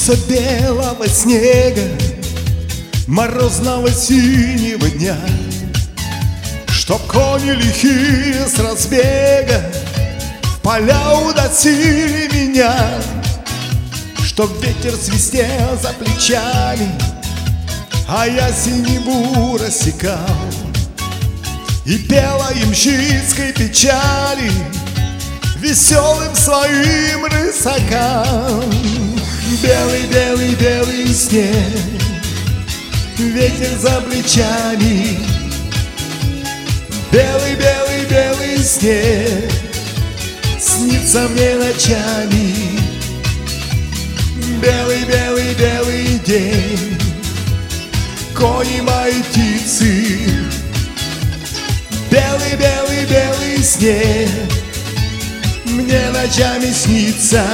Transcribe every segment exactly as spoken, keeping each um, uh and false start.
Хочется белого снега, морозного синего дня, чтоб кони лихие с разбега в поля уносили меня, чтоб ветер свистел за плечами, а я синеву рассекал и пела ямщицкой печали веселым своим рысакам. Белый, белый, белый снег, ветер за плечами. Белый, белый, белый снег снится мне ночами. Белый, белый, белый день, кони мои птицы. Белый, белый, белый снег мне ночами снится.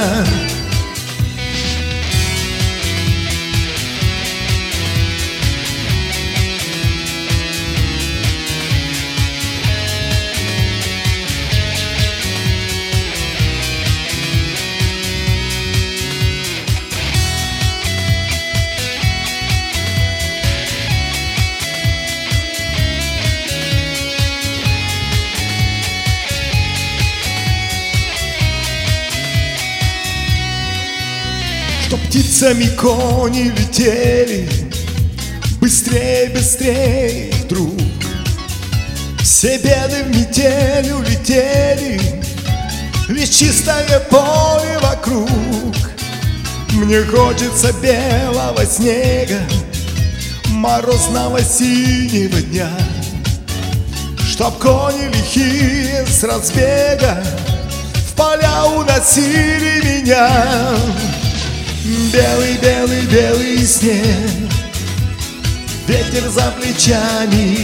Чтоб птицами кони летели быстрее, быстрее вдруг, все беды в метель улетели, лишь чистое поле вокруг. Мне хочется белого снега, морозного синего дня, чтоб кони лихие с разбега в поля уносили меня. Белый, белый, белый снег, ветер за плечами.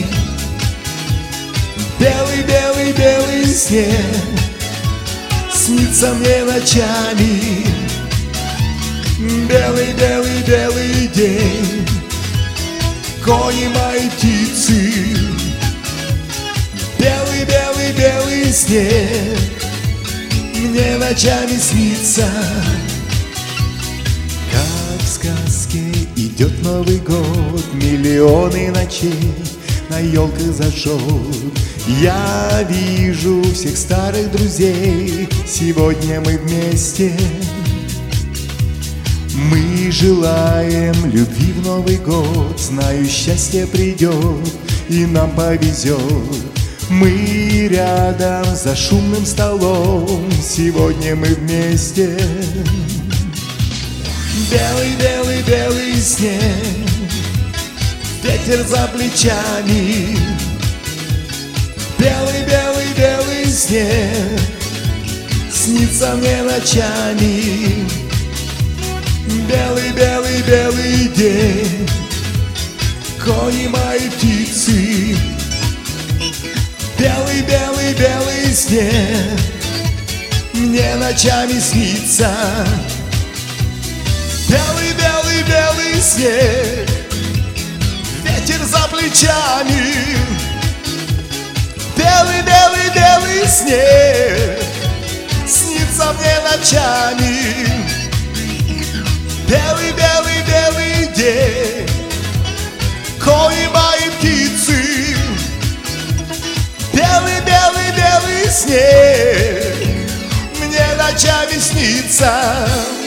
Белый, белый, белый снег снится мне ночами. Белый, белый, белый день, кони мои птицы. Белый, белый, белый снег мне ночами снится. В сказке идет Новый год, миллионы ночей на елках зажжет. Я вижу всех старых друзей, сегодня мы вместе. Мы желаем любви в Новый год, знаю, счастье придет и нам повезет. Мы рядом за шумным столом, сегодня мы вместе. Белый, белый, белый снег, ветер за плечами. Белый, белый, белый снег снится мне ночами. Белый, белый, белый день, кони мои птицы. Белый, белый, белый снег мне ночами снится. Белый, белый, белый снег, ветер за плечами. Белый, белый, белый снег снится мне ночами. Белый, белый, белый день, кони мои птицы. Белый, белый, белый снег мне ночами снится.